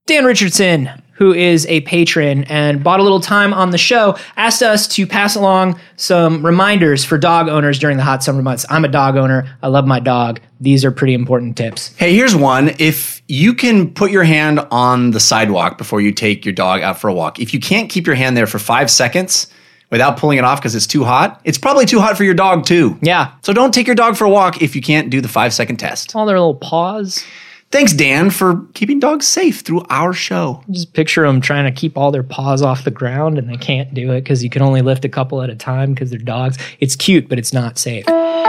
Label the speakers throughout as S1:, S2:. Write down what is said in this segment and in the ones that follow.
S1: Dan Richardson, who is a patron and bought a little time on the show, asked us to pass along some reminders for dog owners during the hot summer months. I'm a dog owner. I love my dog. These are pretty important tips.
S2: Hey, here's one. If you can put your hand on the sidewalk before you take your dog out for a walk, if you can't keep your hand there for 5 seconds without pulling it off because it's too hot, it's probably too hot for your dog too.
S1: Yeah.
S2: So don't take your dog for a walk if you can't do the 5-second test.
S1: All their little paws.
S2: Thanks, Dan, for keeping dogs safe through our show.
S1: Just picture them trying to keep all their paws off the ground, and they can't do it because you can only lift a couple at a time because they're dogs. It's cute, but it's not safe.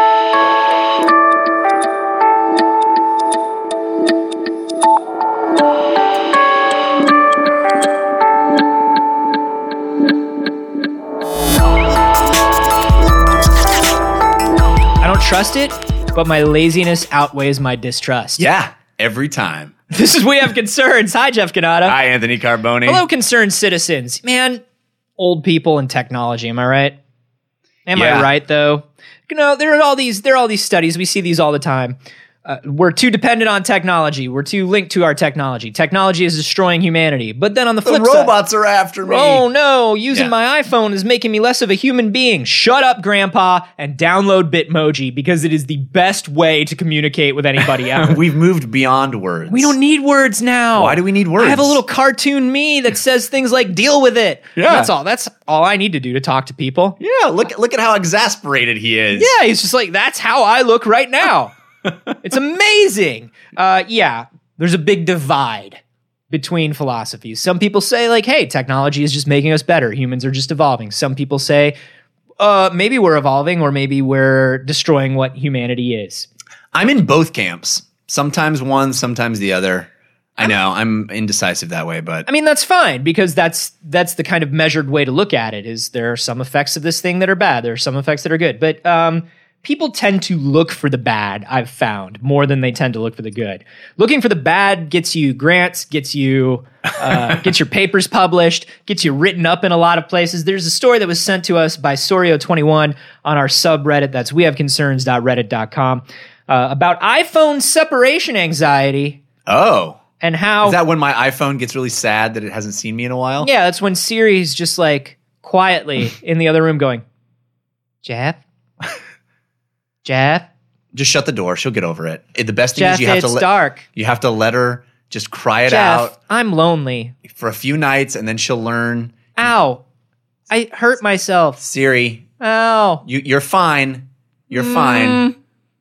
S1: I don't trust it, but my laziness outweighs my distrust.
S2: Yeah, every time.
S1: This is We Have Concerns. Hi, Jeff Canada.
S2: Hi, Anthony Carboni.
S1: Hello, concerned citizens. Man, old people and technology, am I right? Am I right, though? You know, there are all these studies. We see these all the time. We're too dependent on technology. We're too linked to our technology. Technology is destroying humanity. But then on the flip
S2: the robots are after me.
S1: Oh, no. Using my iPhone is making me less of a human being. Shut up, Grandpa, and download Bitmoji because it is the best way to communicate with anybody else.
S2: We've moved beyond words.
S1: We don't need words now.
S2: Why do we need words?
S1: I have a little cartoon me that says things like "deal with it."
S2: Yeah.
S1: That's all I need to do to talk to people.
S2: Yeah, look at how exasperated he is.
S1: Yeah, he's just like, that's how I look right now. It's amazing. There's a big divide between philosophies. Some people say like, hey, technology is just making us better. Humans are just evolving. Some people say, maybe we're evolving or maybe we're destroying what humanity is.
S2: I'm in both camps. Sometimes one, sometimes the other. I know, I'm indecisive that way, but...
S1: I mean, that's fine because that's the kind of measured way to look at it is there are some effects of this thing that are bad. There are some effects that are good. But people tend to look for the bad, I've found, more than they tend to look for the good. Looking for the bad gets you grants, gets you gets your papers published, gets you written up in a lot of places. There's a story that was sent to us by Sorio21 on our subreddit. That's wehaveconcerns.reddit.com about iPhone separation anxiety.
S2: Oh.
S1: And how...
S2: Is that when my iPhone gets really sad that it hasn't seen me in a while?
S1: Yeah, that's when Siri's just like quietly in the other room going, Jeff? Jeff?
S2: Just shut the door. She'll get over it. The best thing
S1: Jeff,
S2: is you have
S1: it's
S2: to
S1: dark.
S2: You have to let her just cry it
S1: Jeff,
S2: out
S1: I'm lonely.
S2: for a few nights, and then she'll learn.
S1: Ow. I hurt myself.
S2: Siri,
S1: Ow.
S2: you're fine. You're fine.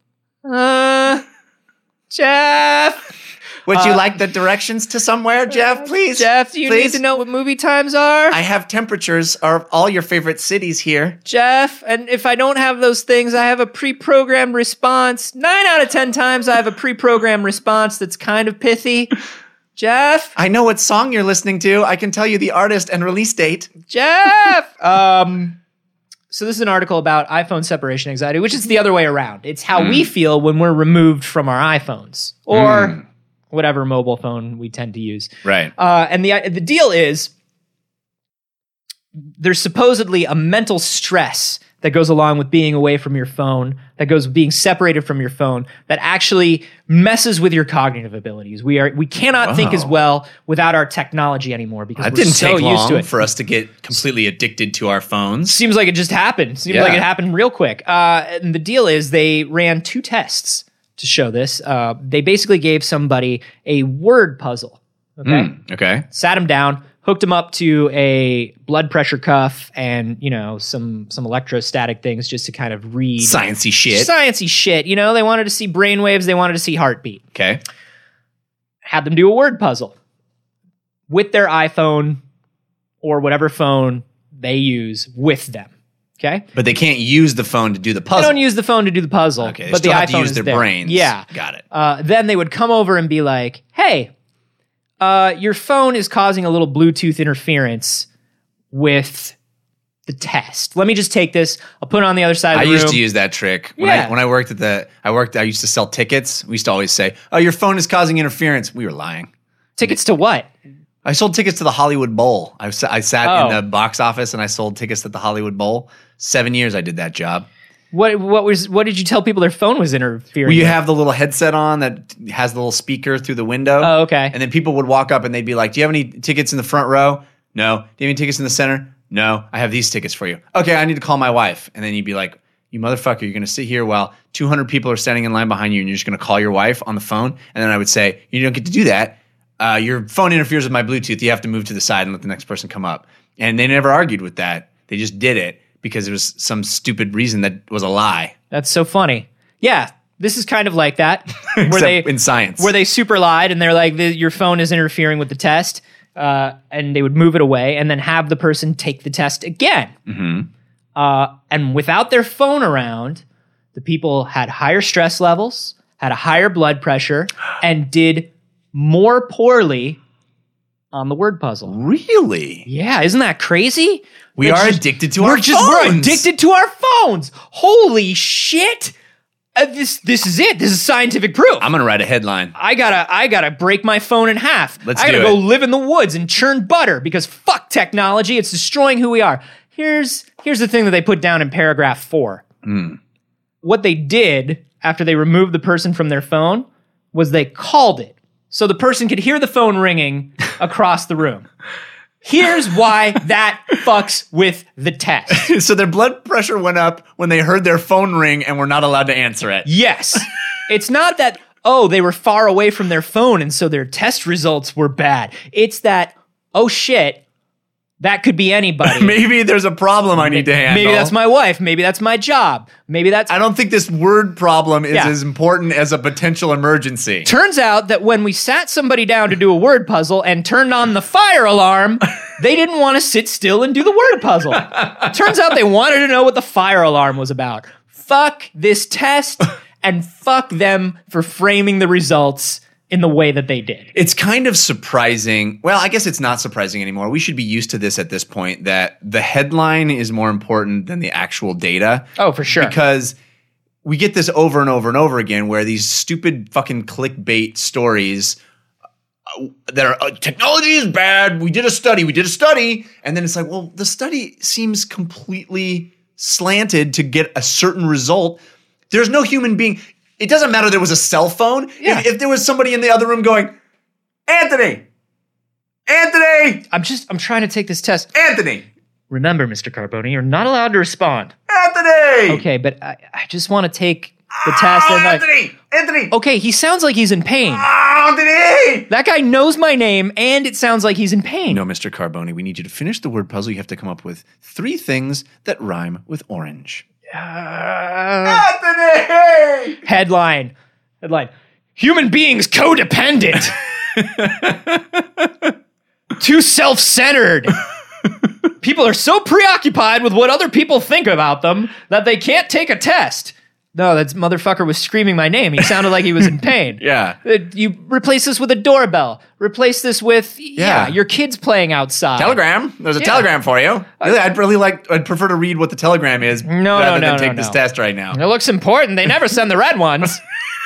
S1: Jeff?
S2: Would you like the directions to somewhere, Jeff? Please.
S1: Jeff, do you
S2: Please?
S1: need to know what movie times are?
S2: I have temperatures of all your favorite cities here.
S1: Jeff, and if I don't have those things, I have a pre-programmed response. 9 out of 10 times I have a pre-programmed response that's kind of pithy. Jeff?
S2: I know what song you're listening to. I can tell you the artist and release date.
S1: Jeff! So this is an article about iPhone separation anxiety, which is the other way around. It's how we feel when we're removed from our iPhones or whatever mobile phone we tend to use.
S2: Right.
S1: And the deal is there's supposedly a mental stress that goes along with being away from your phone, that goes with being separated from your phone, that actually messes with your cognitive abilities. We cannot think as well without our technology anymore because
S2: That
S1: we're
S2: didn't
S1: so
S2: take
S1: used to
S2: long
S1: it.
S2: for us to get completely addicted to our phones.
S1: Seems like it just happened. Seems like it happened real quick. And the deal is they ran 2 tests to show this. They basically gave somebody a word puzzle. Okay.
S2: Okay.
S1: Sat him down, hooked him up to a blood pressure cuff and, some electrostatic things just to kind of read.
S2: Sciencey shit.
S1: Sciencey shit. They wanted to see brainwaves. They wanted to see heartbeat.
S2: Okay.
S1: Had them do a word puzzle with their iPhone or whatever phone they use with them. Okay.
S2: But they can't use the phone to do the puzzle.
S1: They don't use the phone to do the puzzle.
S2: Okay. They
S1: but
S2: still
S1: the
S2: have
S1: iPhone
S2: to use
S1: is
S2: their
S1: there.
S2: brains.
S1: Yeah.
S2: Got it.
S1: Then they would come over and be like, hey, your phone is causing a little Bluetooth interference with the test. Let me just take this. I'll put it on the other side of the room.
S2: I used to use that trick. When I worked I used to sell tickets. We used to always say, oh, your phone is causing interference. We were lying.
S1: Tickets to what?
S2: I sold tickets to the Hollywood Bowl. I sat in the box office and I sold tickets to the Hollywood Bowl. 7 years I did that job.
S1: What did you tell people their phone was interfering?
S2: Well, you
S1: with?
S2: have the little headset on that has the little speaker through the window.
S1: Oh, okay.
S2: And then people would walk up and they'd be like, do you have any tickets in the front row? No. Do you have any tickets in the center? No. I have these tickets for you. Okay, I need to call my wife. And then you'd be like, you motherfucker, you're going to sit here while 200 people are standing in line behind you and you're just going to call your wife on the phone? And then I would say, you don't get to do that. Your phone interferes with my Bluetooth. You have to move to the side and let the next person come up. And they never argued with that. They just did it because it was some stupid reason that was a lie.
S1: That's so funny. Yeah, this is kind of like that.
S2: Except in science.
S1: Where they super lied and they're like, your phone is interfering with the test. And they would move it away and then have the person take the test again.
S2: Mm-hmm.
S1: And without their phone around, the people had higher stress levels, had a higher blood pressure, and did more poorly on the word puzzle.
S2: Really?
S1: Yeah, isn't that crazy?
S2: We are addicted to our phones.
S1: We're addicted to our phones. Holy shit. This is it. This is scientific proof.
S2: I'm gonna write a headline.
S1: I gotta break my phone in half.
S2: Let's
S1: I gotta
S2: do
S1: go
S2: it.
S1: live in the woods and churn butter because fuck technology. It's destroying who we are. Here's the thing that they put down in paragraph 4. What they did after they removed the person from their phone was they called it. So the person could hear the phone ringing across the room. Here's why that fucks with the test.
S2: So their blood pressure went up when they heard their phone ring and were not allowed to answer it.
S1: Yes. It's not that, they were far away from their phone and so their test results were bad. It's that, shit, that could be anybody.
S2: Maybe there's a problem I need to handle.
S1: Maybe that's my wife. Maybe that's my job. Maybe that's...
S2: I don't think this word problem is as important as a potential emergency.
S1: Turns out that when we sat somebody down to do a word puzzle and turned on the fire alarm, they didn't want to sit still and do the word puzzle. Turns out they wanted to know what the fire alarm was about. Fuck this test and fuck them for framing the results in the way that they did.
S2: It's kind of surprising. Well, I guess it's not surprising anymore. We should be used to this at this point, that the headline is more important than the actual data.
S1: Oh, for sure.
S2: Because we get this over and over and over again where these stupid fucking clickbait stories that are, technology is bad. We did a study. And then it's like, well, the study seems completely slanted to get a certain result. There's no human being. It doesn't matter there was a cell phone.
S1: Yeah.
S2: If there was somebody in the other room going, Anthony!
S1: I'm trying to take this test.
S2: Anthony!
S1: Remember, Mr. Carboni, you're not allowed to respond.
S2: Anthony!
S1: Okay, but I just want to take the test. And
S2: Anthony!
S1: Okay, he sounds like he's in pain.
S2: Anthony!
S1: That guy knows my name, and it sounds like he's in pain.
S2: No, Mr. Carboni, we need you to finish the word puzzle. You have to come up with 3 things that rhyme with orange. Anthony!
S1: Headline. Human beings codependent. Too self-centered. People are so preoccupied with what other people think about them that they can't take a test. No, that motherfucker was screaming my name. He sounded like he was in pain.
S2: Yeah.
S1: You replace this with a doorbell. Replace this with, your kids playing outside.
S2: Telegram. There's a telegram for you. I'd prefer to read what the telegram is rather than take this test right now.
S1: It looks important. They never send the red ones.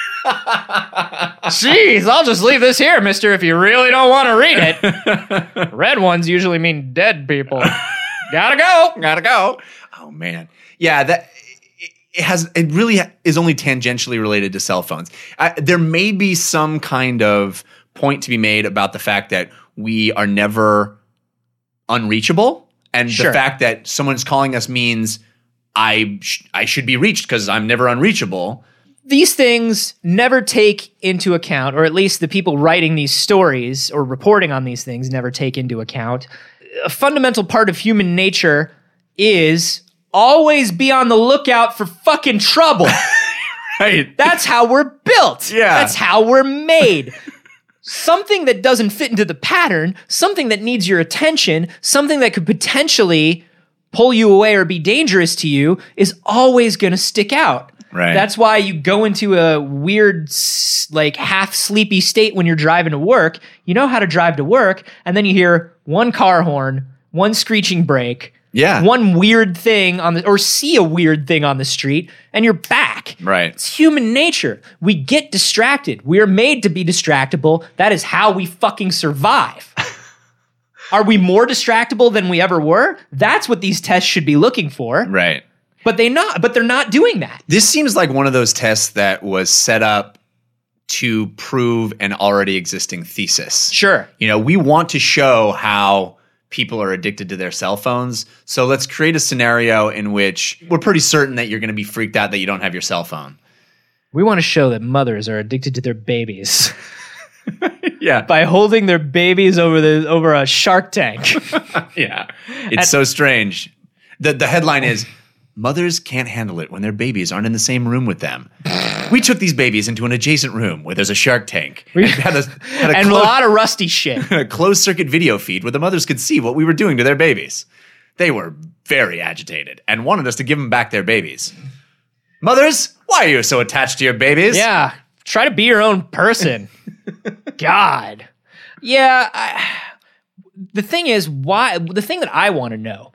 S1: Jeez, I'll just leave this here, mister, if you really don't want to read it. Red ones usually mean dead people. Gotta go.
S2: Oh, man. Yeah, it really is only tangentially related to cell phones. There may be some kind of point to be made about the fact that we are never unreachable, and the fact that someone's calling us means I should be reached because I'm never unreachable.
S1: These things never take into account, or at least the people writing these stories or reporting on these things never take into account. A fundamental part of human nature is always be on the lookout for fucking trouble.
S2: Right.
S1: That's how we're built.
S2: Yeah.
S1: That's how we're made. Something that doesn't fit into the pattern, something that needs your attention, something that could potentially pull you away or be dangerous to you is always going to stick out.
S2: Right.
S1: That's why you go into a weird, half sleepy state when you're driving to work. You know how to drive to work, and then you hear one car horn, one screeching brake, one weird thing or see a weird thing on the street, and you're back.
S2: Right.
S1: It's human nature. We get distracted. We're made to be distractible. That is how we fucking survive. Are we more distractible than we ever were? That's what these tests should be looking for.
S2: Right.
S1: But they're not doing that.
S2: This seems like one of those tests that was set up to prove an already existing thesis.
S1: Sure.
S2: We want to show how people are addicted to their cell phones. So let's create a scenario in which we're pretty certain that you're going to be freaked out that you don't have your cell phone.
S1: We want to show that mothers are addicted to their babies.
S2: Yeah.
S1: By holding their babies over a Shark Tank.
S2: Yeah. It's so strange. The headline is, mothers can't handle it when their babies aren't in the same room with them. We took these babies into an adjacent room where there's a Shark Tank. And had
S1: a lot of rusty shit.
S2: A closed circuit video feed where the mothers could see what we were doing to their babies. They were very agitated and wanted us to give them back their babies. Mothers, why are you so attached to your babies?
S1: Yeah, try to be your own person. God. Yeah, the thing is, the thing that I want to know,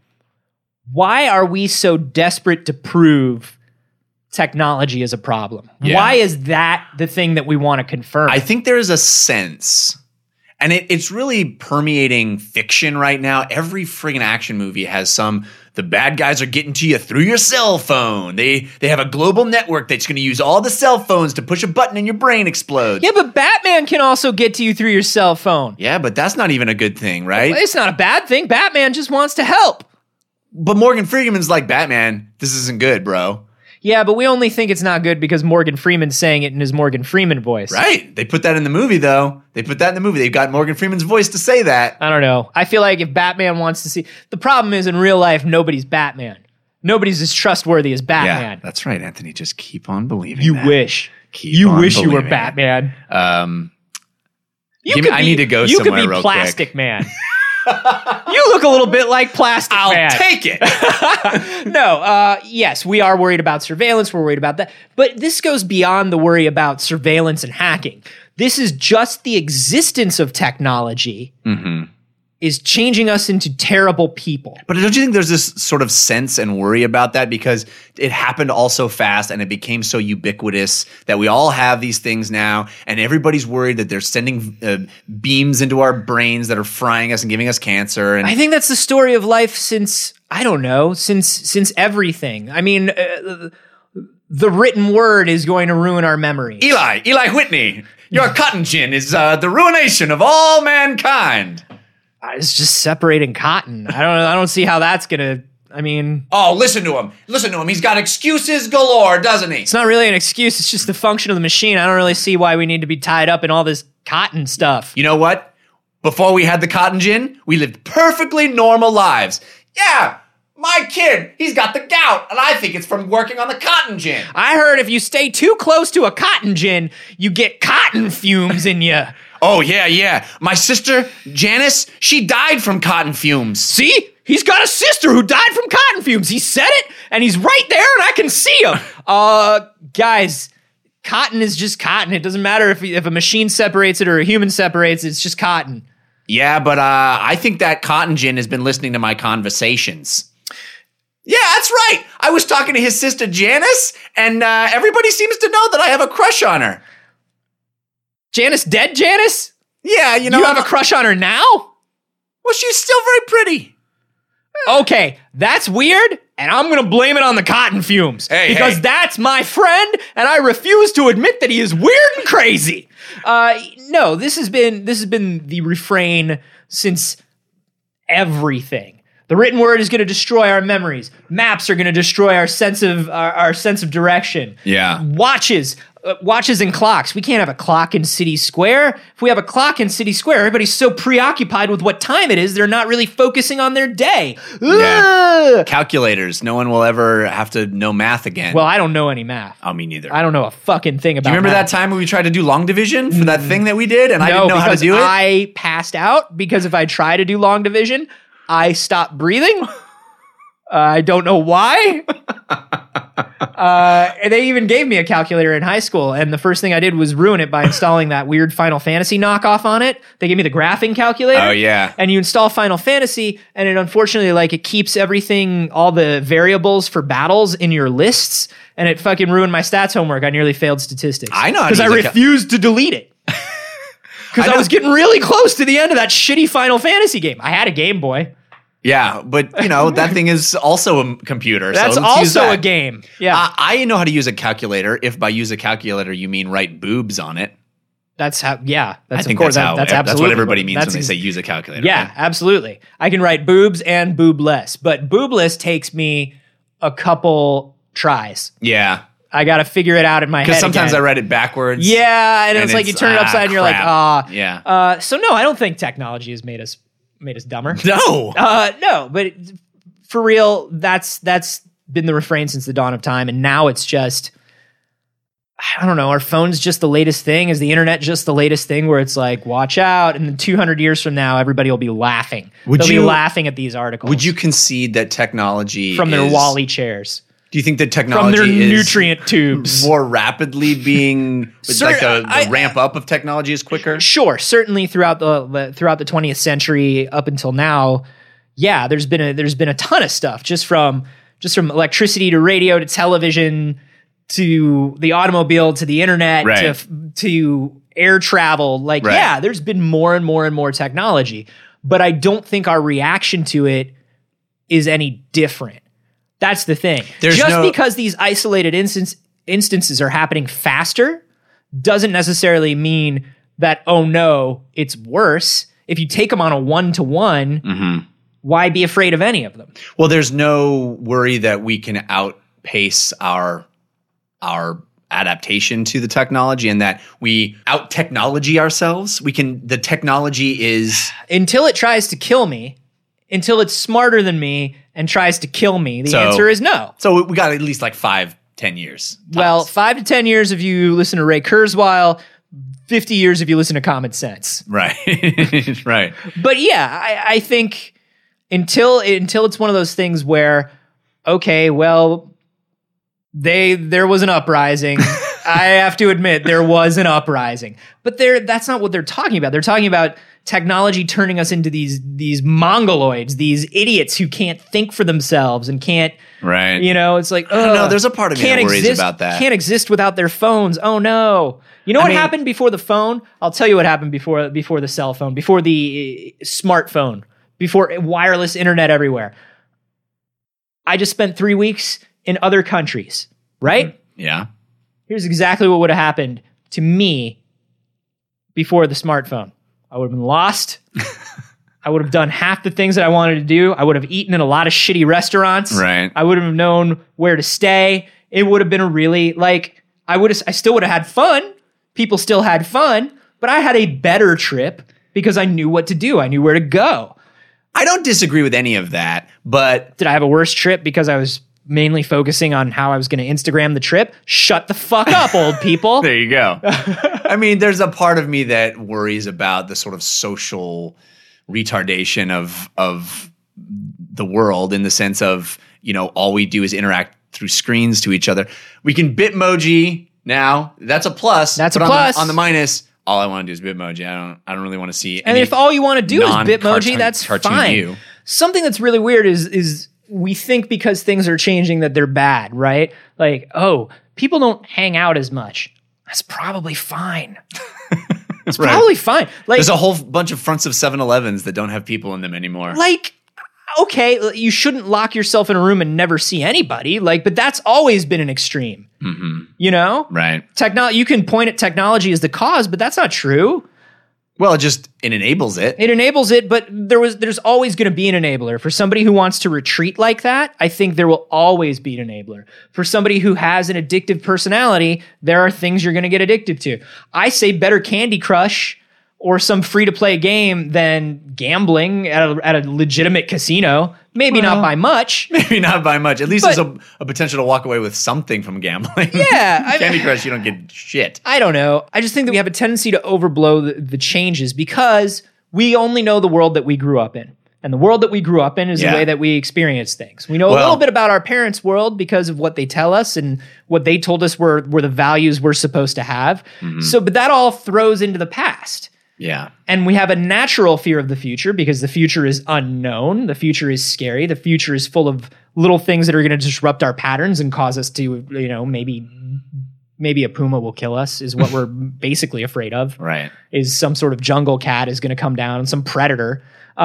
S1: why are we so desperate to prove technology is a problem?
S2: Yeah.
S1: Why is that the thing that we want to confirm?
S2: I think there is a sense, and it's really permeating fiction right now. Every friggin' action movie has the bad guys are getting to you through your cell phone. They have a global network that's going to use all the cell phones to push a button and your brain explodes.
S1: Yeah, but Batman can also get to you through your cell phone.
S2: Yeah, but that's not even a good thing, right?
S1: It's not a bad thing. Batman just wants to help.
S2: But Morgan Freeman's like, Batman, this isn't good, bro.
S1: Yeah, but we only think it's not good because Morgan Freeman's saying it in his Morgan Freeman voice.
S2: Right. They put that in the movie, though. They've got Morgan Freeman's voice to say that.
S1: I don't know. I feel like if Batman wants to see... The problem is, in real life, nobody's Batman. Nobody's as trustworthy as Batman.
S2: Yeah, that's right, Anthony. Just keep on believing
S1: You
S2: that.
S1: wish.
S2: You wish
S1: you were Batman.
S2: I need to go somewhere real quick.
S1: You could be Plastic Man. You look a little bit like Plastic Man.
S2: I'll take it.
S1: No, yes, we are worried about surveillance. We're worried about that. But this goes beyond the worry about surveillance and hacking. This is just the existence of technology is changing us into terrible people.
S2: But don't you think there's this sort of sense and worry about that because it happened all so fast and it became so ubiquitous that we all have these things now and everybody's worried that they're sending beams into our brains that are frying us and giving us cancer. And
S1: I think that's the story of life since, I don't know, since everything. I mean, the written word is going to ruin our memory.
S2: Eli Whitney, your cotton gin is the ruination of all mankind.
S1: It's just separating cotton. I don't see how that's gonna. I mean,
S2: oh, listen to him. He's got excuses galore, doesn't he?
S1: It's not really an excuse. It's just the function of the machine. I don't really see why we need to be tied up in all this cotton stuff.
S2: You know what? Before we had the cotton gin, we lived perfectly normal lives. Yeah, my kid, he's got the gout, and I think it's from working on the cotton gin.
S1: I heard if you stay too close to a cotton gin, you get cotton fumes in you.
S2: Oh, yeah. My sister, Janice, she died from cotton fumes.
S1: See? He's got a sister who died from cotton fumes. He said it, and he's right there, and I can see him. Guys, cotton is just cotton. It doesn't matter if a machine separates it or a human separates it. It's just cotton.
S2: Yeah, but I think that cotton gin has been listening to my conversations. Yeah, that's right. I was talking to his sister, Janice, and everybody seems to know that I have a crush on her.
S1: Janice dead, Janice?
S2: Yeah,
S1: you have a crush on her now?
S2: Well, she's still very pretty.
S1: Okay, that's weird, and I'm gonna blame it on the cotton fumes. Because that's my friend, and I refuse to admit that he is weird and crazy. No, this has been the refrain since everything. The written word is going to destroy our memories. Maps are going to destroy our sense of direction.
S2: Yeah.
S1: Watches and clocks. We can't have a clock in City Square. If we have a clock in City Square, everybody's so preoccupied with what time it is, they're not really focusing on their day.
S2: Yeah. Calculators. No one will ever have to know math again.
S1: Well, I don't know any math.
S2: Oh, me neither.
S1: I don't know a fucking thing about
S2: Do you remember
S1: math.
S2: that time when we tried to do long division for that thing that we did and I didn't know how to do it?
S1: I passed out because if I try to do long division, I stop breathing. I don't know why. And they even gave me a calculator in high school, and the first thing I did was ruin it by installing that weird Final Fantasy knockoff on it. They gave me the graphing calculator.
S2: Oh, yeah.
S1: And you install Final Fantasy, and it unfortunately, it keeps everything, all the variables for battles in your lists, and it fucking ruined my stats homework. I nearly failed statistics.
S2: I know how to
S1: because I refused to delete it. Because I was getting really close to the end of that shitty Final Fantasy game. I had a Game Boy.
S2: Yeah, but that thing is also a computer.
S1: That's
S2: so let's use
S1: also
S2: that.
S1: a game. Yeah.
S2: I know how to use a calculator. If by use a calculator you mean write boobs on it.
S1: That's how, yeah. That's,
S2: I think
S1: of course,
S2: that's
S1: absolutely
S2: what everybody means
S1: that's
S2: when they say use a calculator.
S1: Yeah,
S2: right?
S1: absolutely. I can write boobs and boobless, but boobless takes me a couple tries.
S2: Yeah.
S1: I got to figure it out in my head.
S2: Because sometimes
S1: again.
S2: I read it backwards.
S1: Yeah, and it's like you turn it upside and you're
S2: crap.
S1: like,
S2: Yeah.
S1: So no, I don't think technology has made us dumber.
S2: No.
S1: No, but for real, that's been the refrain since the dawn of time, and now it's just, I don't know, our phone's just the latest thing? Is the internet just the latest thing where it's like, watch out, and then 200 years from now, everybody will be laughing. They'll be laughing at these articles.
S2: Would you concede that technology
S1: from their Wall-E chairs?
S2: Do you think that technology
S1: from their
S2: is
S1: nutrient tubes
S2: more rapidly being like the ramp up of technology is quicker?
S1: Sure, certainly throughout the 20th century up until now, yeah, there's been a ton of stuff just from electricity to radio to television to the automobile to the internet to air travel. Like, yeah, there's been more and more and more technology, but I don't think our reaction to it is any different. That's the thing. Because these isolated instances are happening faster doesn't necessarily mean that, oh no, it's worse. If you take them on a one-to-one, why be afraid of any of them?
S2: Well, there's no worry that we can outpace our adaptation to the technology and that we out-technology ourselves. The technology is...
S1: Until it tries to kill me, until it's smarter than me and tries to kill me, the answer is no.
S2: So we got at least like 5-10 years. Tops.
S1: Well, 5 to 10 years if you listen to Ray Kurzweil, 50 years if you listen to Common Sense.
S2: Right. Right.
S1: But yeah, I think until it's one of those things where, okay, well, there was an uprising. I have to admit there was an uprising. But that's not what they're talking about. They're talking about technology turning us into these mongoloids, these idiots who can't think for themselves and can't,
S2: right?
S1: It's like,
S2: no, there's a part of me that worries about that.
S1: Can't exist without their phones. Oh no! You know what happened before the phone? I'll tell you what happened before the cell phone, before the smartphone, before wireless internet everywhere. I just spent 3 weeks in other countries, right?
S2: Yeah.
S1: Here's exactly what would have happened to me before the smartphone. I would have been lost. I would have done half the things that I wanted to do. I would have eaten in a lot of shitty restaurants.
S2: Right.
S1: I would have known where to stay. It would have been a really, I still would have had fun. People still had fun, but I had a better trip because I knew what to do. I knew where to go.
S2: I don't disagree with any of that, but...
S1: Did I have a worse trip because I was mainly focusing on how I was going to Instagram the trip? Shut the fuck up, old people.
S2: There you go. I mean, there's a part of me that worries about the sort of social retardation of the world in the sense of, all we do is interact through screens to each other. We can Bitmoji now. That's a plus.
S1: That's a plus.
S2: On the minus, all I want to do is Bitmoji. I don't really want to see.
S1: And if all you want to do is Bitmoji, that's fine.
S2: You.
S1: Something that's really weird is we think because things are changing that they're bad, right? Like, oh, people don't hang out as much. That's probably fine. It's probably fine. Like,
S2: there's a whole bunch of fronts of 7-Elevens that don't have people in them anymore.
S1: Like, okay, you shouldn't lock yourself in a room and never see anybody. But that's always been an extreme. Mm-hmm.
S2: Right.
S1: You can point at technology as the cause, but that's not true.
S2: Well, it enables it.
S1: It enables it, but there's always going to be an enabler. For somebody who wants to retreat like that, I think there will always be an enabler. For somebody who has an addictive personality, there are things you're going to get addicted to. I say better Candy Crush or some free-to-play game than gambling at a legitimate casino. Maybe not by much.
S2: Maybe not by much. At least there's a potential to walk away with something from gambling.
S1: Yeah.
S2: Candy Crush, you don't get shit.
S1: I don't know. I just think that we have a tendency to overblow the changes because we only know the world that we grew up in. And the world that we grew up in is the way that we experience things. We know a little bit about our parents' world because of what they tell us and what they told us were the values we're supposed to have. Mm-hmm. But that all throws into the past.
S2: Yeah.
S1: And we have a natural fear of the future because the future is unknown. The future is scary. The future is full of little things that are going to disrupt our patterns and cause us to, maybe maybe a puma will kill us is what we're basically afraid of.
S2: Right.
S1: Is some sort of jungle cat is going to come down, some predator.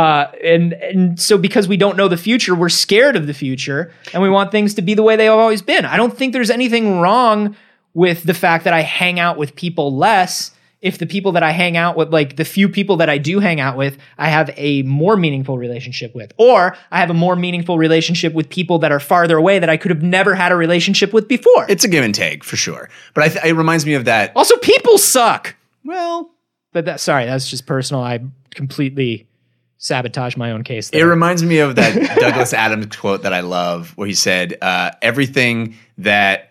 S1: And so because we don't know the future, we're scared of the future and we want things to be the way they have always been. I don't think there's anything wrong with the fact that I hang out with people less if the people that I hang out with, like the few people that I do hang out with, I have a more meaningful relationship with, or I have a more meaningful relationship with people that are farther away that I could have never had a relationship with before.
S2: It's a give and take for sure. But it reminds me of that.
S1: Also, people suck.
S2: Well,
S1: But that's just personal. I completely sabotage my own case there.
S2: It reminds me of that Douglas Adams quote that I love where he said, everything that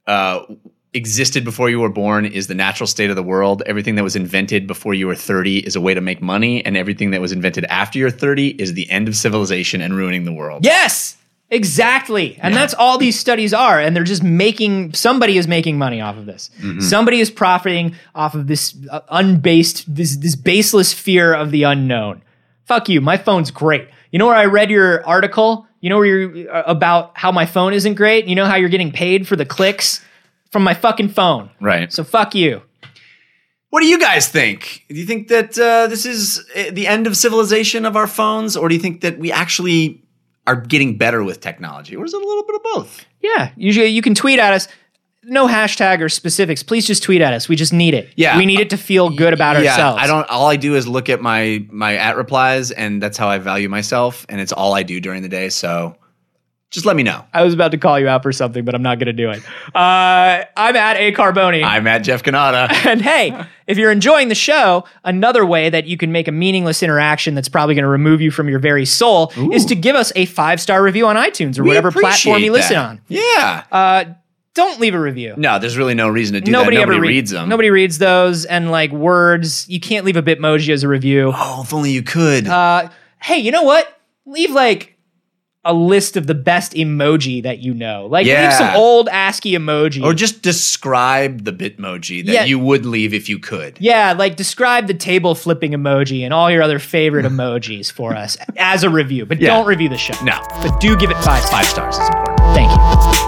S2: existed before you were born is the natural state of the world. Everything that was invented before you were 30 is a way to make money. And everything that was invented after you're 30 is the end of civilization and ruining the world.
S1: Yes, exactly. And that's all these studies are. And they're just somebody is making money off of this. Mm-hmm. Somebody is profiting off of this this baseless fear of the unknown. Fuck you. My phone's great. You know where I read your article? You know where you're about how my phone isn't great? You know how you're getting paid for the clicks from my fucking phone?
S2: Right.
S1: So fuck you.
S2: What do you guys think? Do you think that this is the end of civilization of our phones? Or do you think that we actually are getting better with technology? Or is it a little bit of both?
S1: Yeah. Usually you can tweet at us. No hashtag or specifics. Please just tweet at us. We just need it.
S2: Yeah.
S1: We need it to feel good about ourselves.
S2: All I do is look at my at replies, and that's how I value myself, and it's all I do during the day. So just let me know.
S1: I was about to call you out for something, but I'm not going to do it. I'm at A Carboni.
S2: I'm at Jeff Canada.
S1: And hey, if you're enjoying the show, another way that you can make a meaningless interaction that's probably going to remove you from your very soul is to give us a 5-star review on iTunes or whatever platform you listen on.
S2: Yeah.
S1: Don't leave a review.
S2: No, there's really no reason to do that. Nobody reads them.
S1: Nobody reads those, and like words, you can't leave a Bitmoji as a review.
S2: Oh, if only you could.
S1: Hey, you know what? Leave like a list of the best emoji that you know. Like leave some old ASCII emoji.
S2: Or just describe the Bitmoji that you would leave if you could.
S1: Yeah, like describe the table flipping emoji and all your other favorite emojis for us as a review. But don't review the show.
S2: No.
S1: But do give it 5 stars.
S2: 5 stars is important.
S1: Thank you.